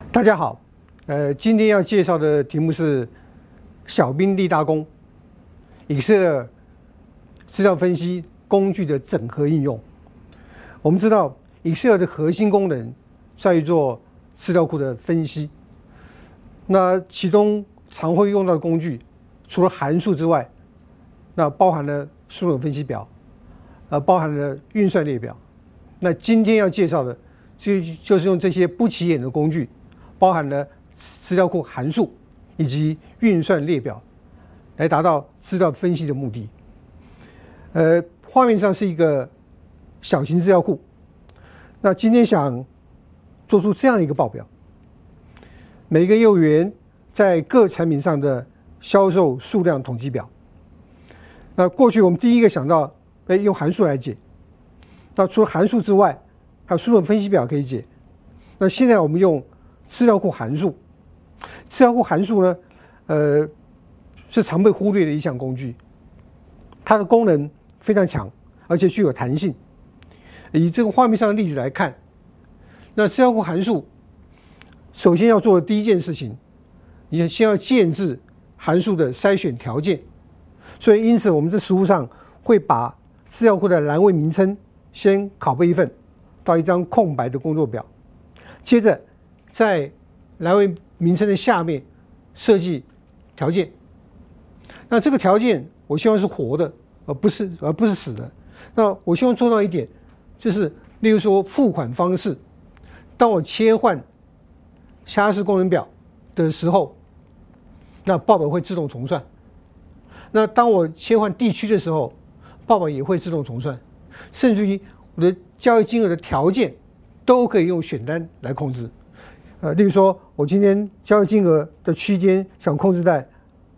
大家好，今天要介绍的题目是小兵立大功 ，Excel 资料分析工具的整合应用。我们知道 Excel 的核心功能在于做资料库的分析，那其中常会用到的工具，除了函数之外，那包含了枢纽分析表，包含了运算列表。那今天要介绍的，就是用这些不起眼的工具，包含了资料库函数以及运算列表，来达到资料分析的目的。画面上是一个小型资料库，那今天想做出这样一个报表：每个业务员在各产品上的销售数量统计表。那过去我们第一个想到，用函数来解。那除了函数之外，还有枢纽分析表可以解。那现在我们用资料库函数。资料库函数呢，是常被忽略的一项工具。它的功能非常强，而且具有弹性。以这个画面上的例子来看，那资料库函数首先要做的第一件事情，你先要建置函数的筛选条件。所以因此我们在实务上会把资料库的栏位名称先拷贝一份到一张空白的工作表，接着在栏位名称的下面设计条件。那这个条件我希望是活的，而不是死的。那我希望做到一点，就是例如说付款方式，当我切换下式功能表的时候，那报表会自动重算。那当我切换地区的时候，报表也会自动重算，甚至于我的交易金额的条件都可以用选单来控制。例如说，我今天交易金额的区间想控制在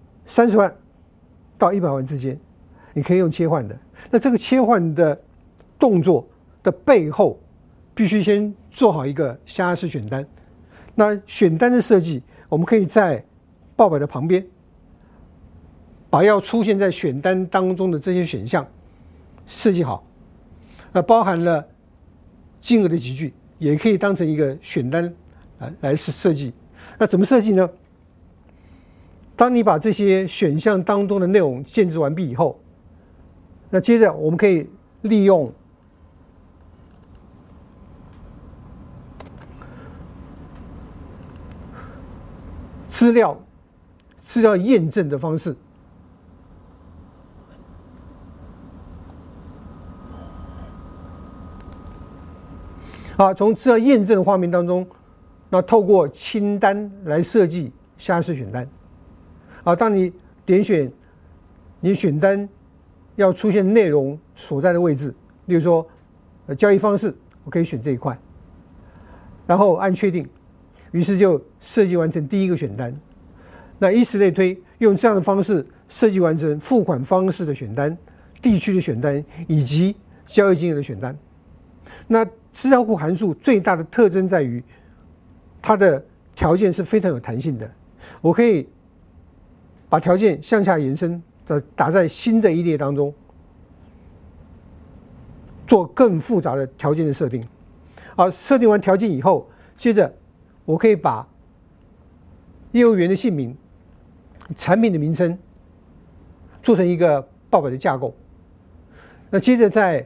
30万到100万之间，你可以用切换的。那这个切换的动作的背后，必须先做好一个下式选单。那选单的设计，我们可以在报表的旁边，把要出现在选单当中的这些选项设计好。那包含了金额的集聚，也可以当成一个选单来设计。那怎么设计呢？当你把这些选项当中的内容建置完毕以后，那接着我们可以利用资料验证的方式，从资料验证的画面当中，那透过清单来设计下式选单。当你点选你选单要出现内容所在的位置，例如说交易方式，我可以选这一块，然后按确定，于是就设计完成第一个选单。那以此类推，用这样的方式设计完成付款方式的选单、地区的选单以及交易金额的选单。那资料库函数最大的特征在于，它的条件是非常有弹性的。我可以把条件向下延伸，打在新的一列当中，做更复杂的条件的设定。设定完条件以后，接着我可以把业务员的姓名、产品的名称做成一个报表的架构。那接着在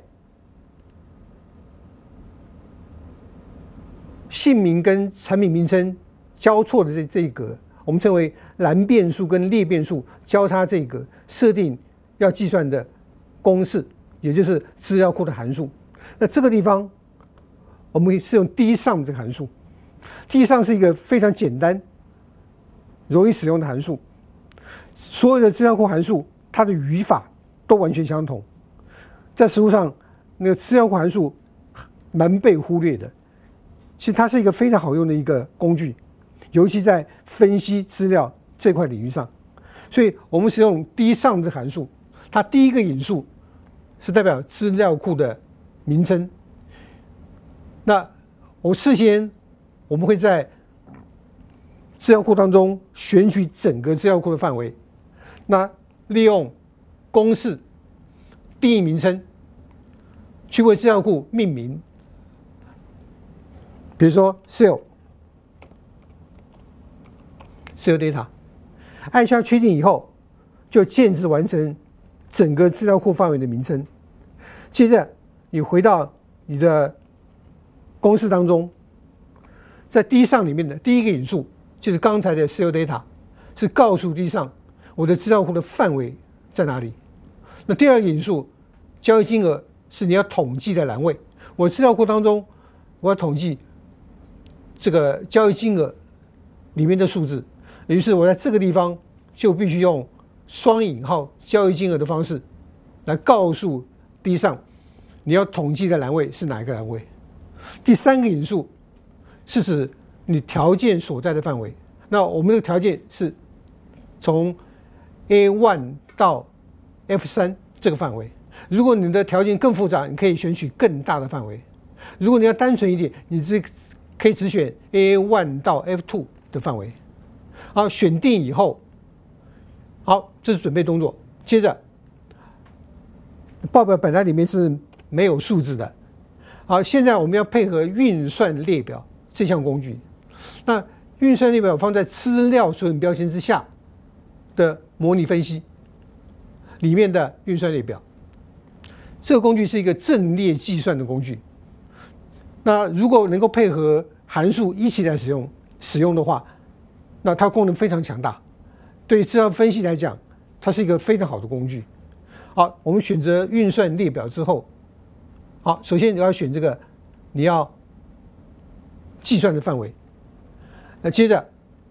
姓名跟产品名称交错的这一格，我们称为蓝变数跟列变数交叉这一格，设定要计算的公式，也就是资料库的函数。那这个地方我们是用 dsum 这个函数。dsum 是一个非常简单、容易使用的函数。所有的资料库函数，它的语法都完全相同。在实务上，那个资料库函数蛮被忽略的。其实它是一个非常好用的一个工具，尤其在分析资料这块领域上。所以我们使用 dsum 这函数，它第一个引数是代表资料库的名称。那事先我们会在资料库当中选取整个资料库的范围，那利用公式定义名称去为资料库命名。比如说 sale Cell Data， 按下确定以后，就建置完成整个资料库范围的名称。接着你回到你的公式当中，在 D 上里面的第一个引数就是刚才的 Cell Data， 是告诉 D 上我的资料库的范围在哪里。那第二个引数交易金额是你要统计的栏位，我资料库当中我要统计这个交易金额里面的数字，于是我在这个地方就必须用双引号交易金额的方式来告诉 D 上你要统计的栏位是哪一个栏位。第三个引数是指你条件所在的范围，那我们的条件是从 A1 到 F3 这个范围。如果你的条件更复杂，你可以选取更大的范围。如果你要单纯一点，你可以只选 A1 到 F2 的范围。好，选定以后，好，这是准备动作。接着，报表本来里面是没有数字的。好，现在我们要配合运算列表这项工具。那运算列表放在资料索引标签之下的模拟分析里面的运算列表，这个工具是一个阵列计算的工具。那如果能够配合函数一起来使用的话，那它功能非常强大，对资料分析来讲，它是一个非常好的工具。好，我们选择运算列表之后，好，首先你要选这个你要计算的范围，那接着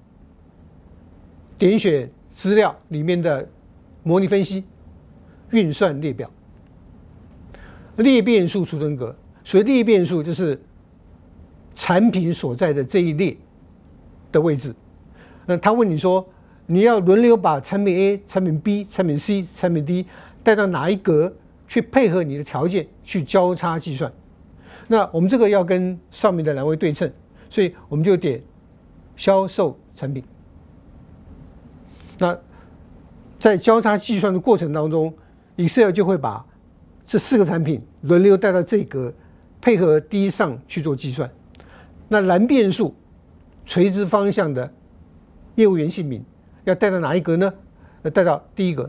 点选资料里面的模拟分析运算列表，列变数储存格。所谓列变数就是产品所在的这一列的位置。那他问你说，你要轮流把产品 A、产品 B、产品 C、产品 D 带到哪一格去配合你的条件去交叉计算。那我们这个要跟上面的栏位对称，所以我们就点销售产品。那在交叉计算的过程当中 ，Excel 就会把这4个产品轮流带到这一格，配合 D 上去做计算。那蓝变数垂直方向的业务员姓名要带到哪一格呢？要带到第一格，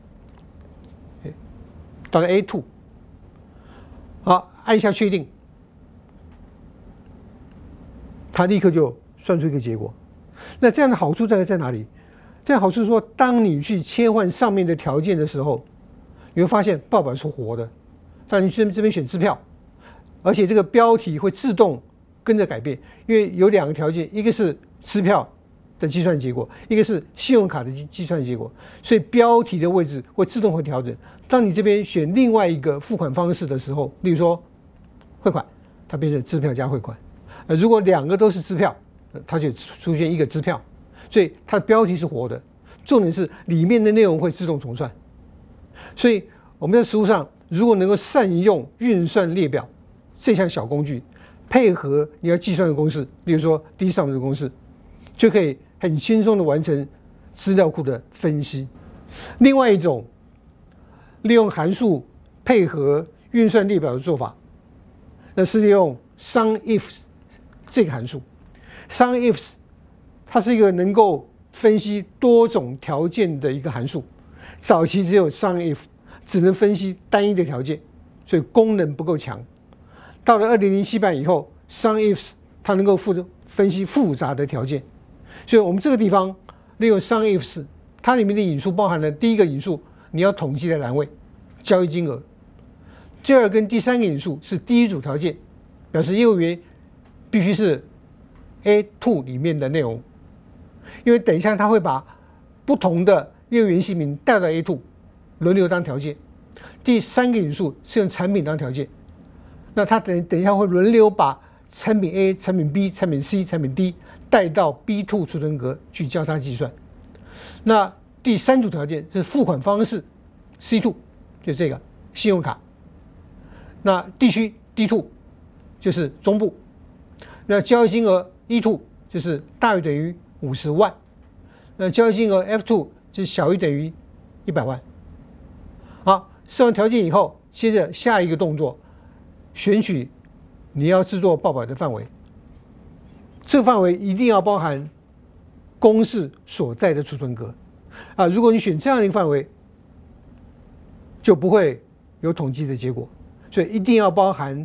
到了 A2。好，按一下确定，它立刻就算出一个结果。那这样的好处在哪里？这样好处是说，当你去切换上面的条件的时候，你会发现报表是活的。当你这边选支票，而且这个标题会自动跟着改变，因为有2个条件，一个是支票的计算结果，一个是信用卡的计算结果，所以标题的位置会自动调整。当你这边选另外一个付款方式的时候，例如说汇款，它变成支票加汇款。如果2个都是支票，它就出现一个支票，所以它的标题是活的。重点是里面的内容会自动重算。所以我们在实务上，如果能够善用运算列表这项小工具，配合你要计算的公式，例如说 D 上面的公式，就可以很轻松的完成资料库的分析。另外一种利用函数配合运算列表的做法，那是利用 SUMIF 这个函数。SUMIF 它是一个能够分析多种条件的一个函数。早期只有 SUMIF 只能分析单一的条件，所以功能不够强。到了2007版以后， SUMIF 它能够分析复杂的条件，所以我们这个地方利用 SUMIF， 它里面的引数包含了第一个引数你要统计的栏位交易金额，第二跟第三个引数是第一组条件，表示业务员必须是 A2 里面的内容，因为等一下他会把不同的业务员姓名带到 A2 轮流当条件。第三个引数是用产品当条件，那他等一下会轮流把产品 A、产品 B、产品 C、产品 D 带到 B2 储存格去交叉计算。那第三组条件是付款方式 C2， 就这个信用卡。那地区 D2 就是中部。那交易金额 E2 就是大于等于50万。那交易金额 F2 就是小于等于100万。好，设完条件以后，接着下一个动作，选取你要制作报表的范围。这个范围一定要包含公式所在的储存格啊。如果你选这样的一个范围，就不会有统计的结果，所以一定要包含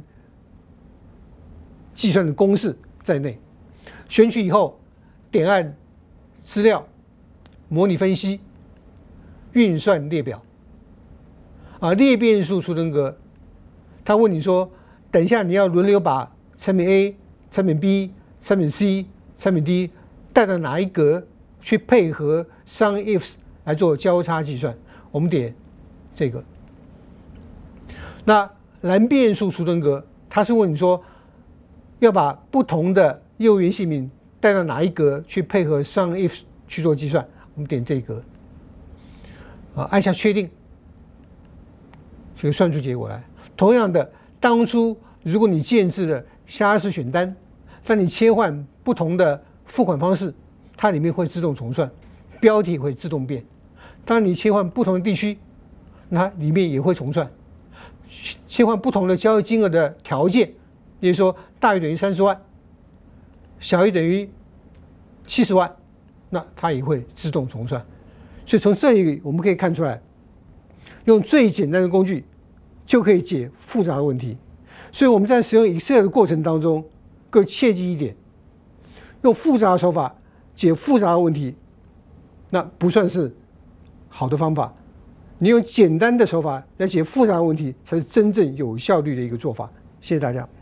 计算的公式在内。选取以后，点按资料、模拟分析、运算列表啊，列变数储存格。他问你说，等一下你要轮流把产品 A、产品 B、产品 C、产品 D 带到哪一格去配合 SUMIFS 来做交叉计算？我们点这个。那蓝变数储存格，它是问你说要把不同的业务员姓名带到哪一格去配合 SUMIFS 去做计算？我们点这一格，按下确定，就算出结果来。同样的，当初如果你建置了虾式选单，当你切换不同的付款方式，它里面会自动重算，标题会自动变。当你切换不同的地区，那里面也会重算。切换不同的交易金额的条件，比如说大于等于30万，小于等于70万，那它也会自动重算。所以从这里我们可以看出来，用最简单的工具就可以解复杂的问题。所以我们在使用 Excel 的过程当中，各位切记一点，用复杂的手法解复杂的问题，那不算是好的方法。你用简单的手法来解复杂的问题，才是真正有效率的一个做法。谢谢大家。